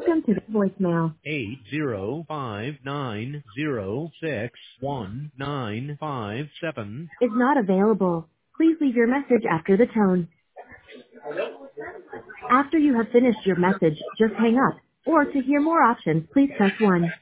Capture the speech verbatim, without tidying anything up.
Welcome to the voicemail. eight zero five nine zero six one nine five seven. Is not available. Please leave your message after the tone. After you have finished your message, just hang up. Or to hear more options, please press one.